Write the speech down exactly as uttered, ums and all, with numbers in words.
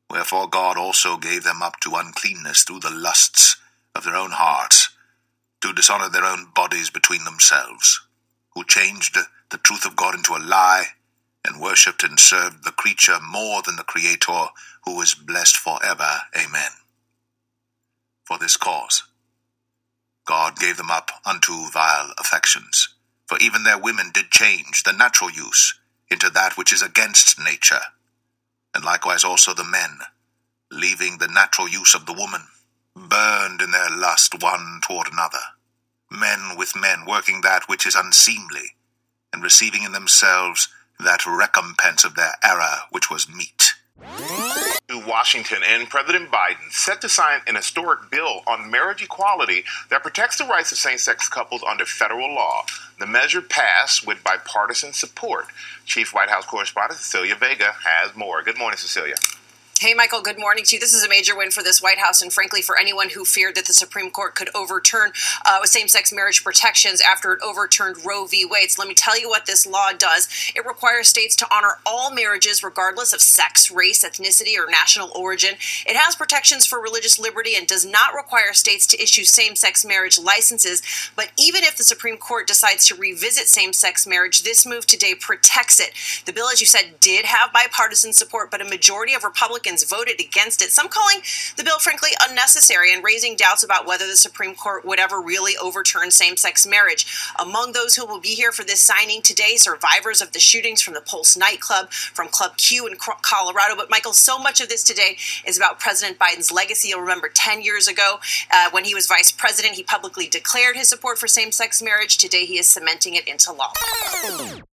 Wherefore God also gave them up to uncleanness through the lusts of their own hearts, to dishonor their own bodies between themselves, who changed the truth of God into a lie, and worshipped and served the creature more than the Creator, who is blessed forever. Amen. For this cause God gave them up unto vile affections, for even their women did change the natural use into that which is against nature, and likewise also the men, leaving the natural use of the woman, burned in their lust one toward another, men with men, working that which is unseemly, and receiving in themselves that recompense of their error which was meet. Washington and President Biden set to sign an historic bill on marriage equality that protects the rights of same-sex couples under federal law. The measure passed with bipartisan support. Chief White House correspondent Cecilia Vega has more. Good morning, Cecilia. Hey, Michael, good morning to you. This is a major win for this White House and, frankly, for anyone who feared that the Supreme Court could overturn uh, same-sex marriage protections after it overturned Roe v. Wade. So let me tell you what this law does. It requires states to honor all marriages regardless of sex, race, ethnicity, or national origin. It has protections for religious liberty and does not require states to issue same-sex marriage licenses. But even if the Supreme Court decides to revisit same-sex marriage, this move today protects it. The bill, as you said, did have bipartisan support, but a majority of Republicans voted against it, some calling the bill, frankly, unnecessary and raising doubts about whether the Supreme Court would ever really overturn same-sex marriage. Among those who will be here for this signing today, survivors of the shootings from the Pulse nightclub, from Club Q in Colorado. But, Michael, so much of this today is about President Biden's legacy. You'll remember ten years ago, uh, when he was vice president, he publicly declared his support for same-sex marriage. Today, he is cementing it into law.